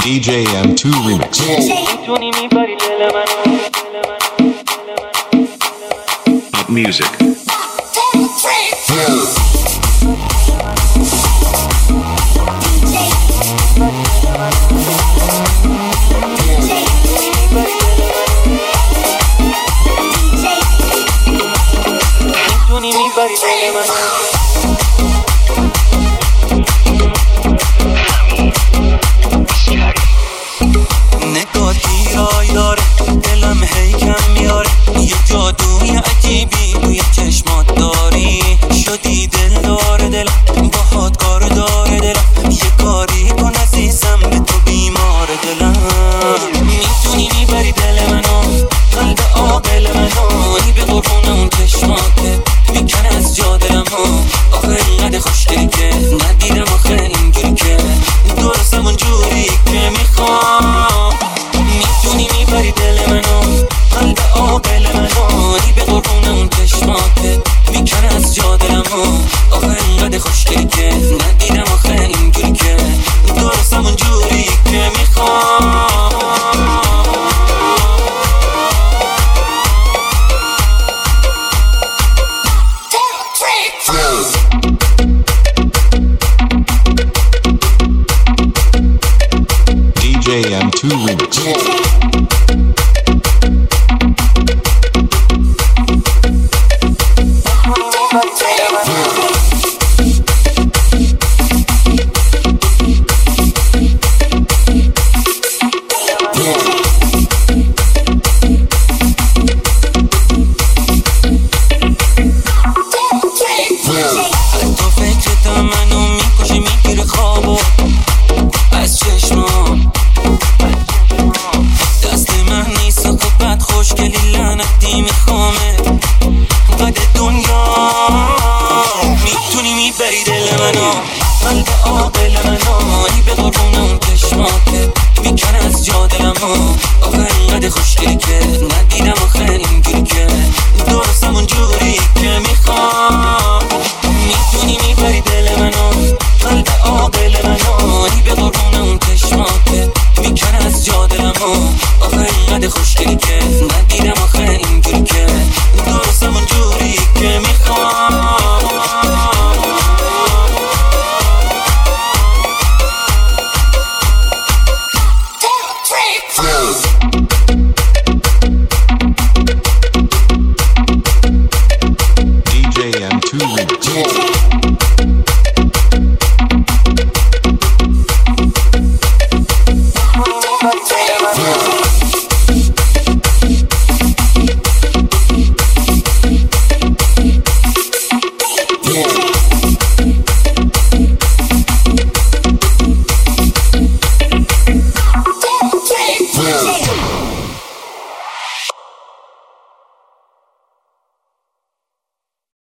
DJ M2 Remix. Up music. نگاه دیرای داره دلم هی کم میاره یه جادوی عجیبی توی چشمات داری شدی دل داره دلم باهات کار داره دلم یه کاری کن عزیزم به تو بیمار دلم میتونی میبری دل منو قلب عاقل منو ای به قربون اون چشماته میکنه از جا دلمو آخه اینقدر خوشگلی که ندیدم آخه اینجوری که درستم اونجوری که میخوام میتونی میبری دل منو قلب عاقل منو ای به قربون اون چشماته میکنه از جا دلمو آخه اینقدر خوشگلی که ندیدم آخه اینجوری که درستم اونجوری که میخوام DJ M2 Remix. تو فکرت منو میکشه میگیره خوابو از چشمام دست من نیست و بد خوشگلی لعنتی میخوامه قد دنیا میتونی میبری دل منو قلب عاقل منو ای به قربون اون چشماته میکنه از جا دلمو آخه اینقدر خوشگلی که ندیدم آخه اینجوری که درستم اونجوری که میخوام میتونی میبری دل منو قلب عاقل منو ای به قربون اون چشماته میکنه از جا دلمو آخه اینقدر خوشگلی که ندیدم آخه اینجوری که درستم اونجوری که میخوام DJ M2 Remix. Yeah.